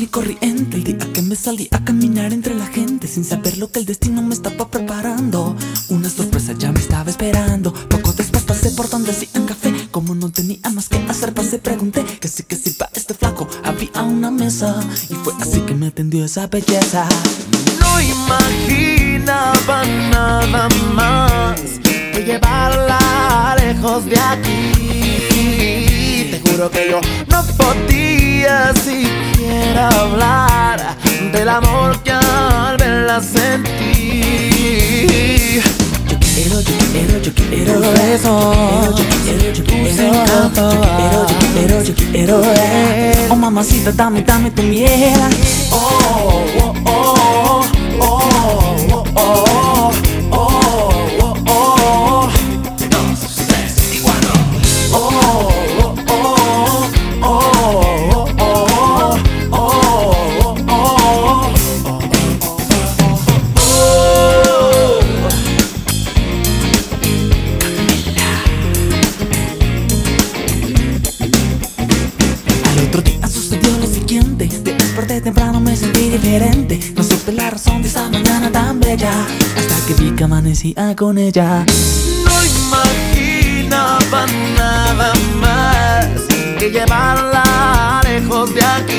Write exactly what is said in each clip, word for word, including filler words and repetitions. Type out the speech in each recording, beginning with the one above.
y corriente. El día que me salí a caminar entre la gente, sin saber lo que el destino me estaba preparando. Una sorpresa ya me estaba esperando. Poco después pasé por donde hacían café. Como no tenía más que hacer, pasé, pregunté que sí, que sí, pa' este flaco había una mesa. Y fue así que me atendió esa belleza. No imaginaba nada más que llevarla lejos de aquí. Te juro que yo no podía siquiera hablar del amor que al verla sentí. Yo quiero, yo quiero, yo quiero eso. Yo quiero, yo quiero, tus encantos. Yo quiero, yo quiero, yo quiero eh. Oh mamacita, dame, dame tu miel. Oh, oh, oh, oh, oh, oh, oh, oh, oh, oh. Dos, tres y cuatro. Oh, oh, oh, oh, oh, oh, oh, oh, oh, oh. Al otro día sucedió lo siguiente. Desperté temprano, me sentí diferente. No supe la razón de esa mañana tan bella, hasta que vi que amanecía con ella. No imaginaba nada más que llevarla lejos de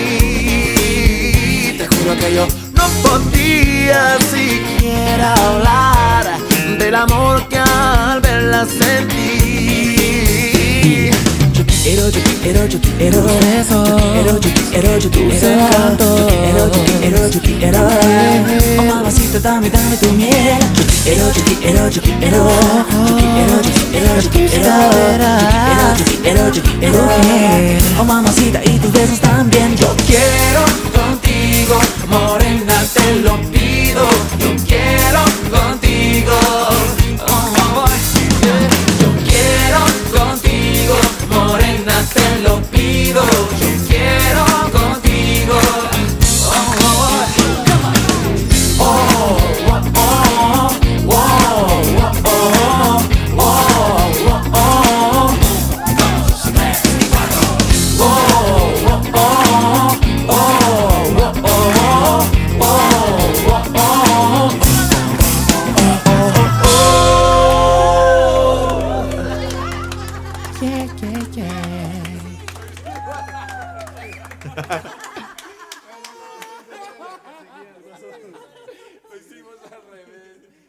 aquí. Te juro que yo no podía siquiera hablar del amor que al verla sentí. Yo quiero, yo quiero, yo quiero eso. Yo quiero, yo quiero, yo quiero eso. Yo quiero, yo quiero, yo quiero. Oh mamacita, dame, dame tu miel. Yo quiero, yo quiero, yo quiero. Yo quiero, yo quiero, yo quiero. Yo quiero, yo quiero, yo quiero. Oh mamacita, y tus besos también. Yo quiero contigo, morena, te lo pido. Yo quiero contigo. Oh, oh, yeah. Yo quiero contigo, morena, te lo pido. Yo quiero contigo. Oh, oh, come on. Oh, oh, oh, oh, oh, oh, oh, oh, oh. Dos, tres y cuatro. Oh, oh, oh, oh, oh, oh, oh, oh, oh. Yeah, yeah, yeah.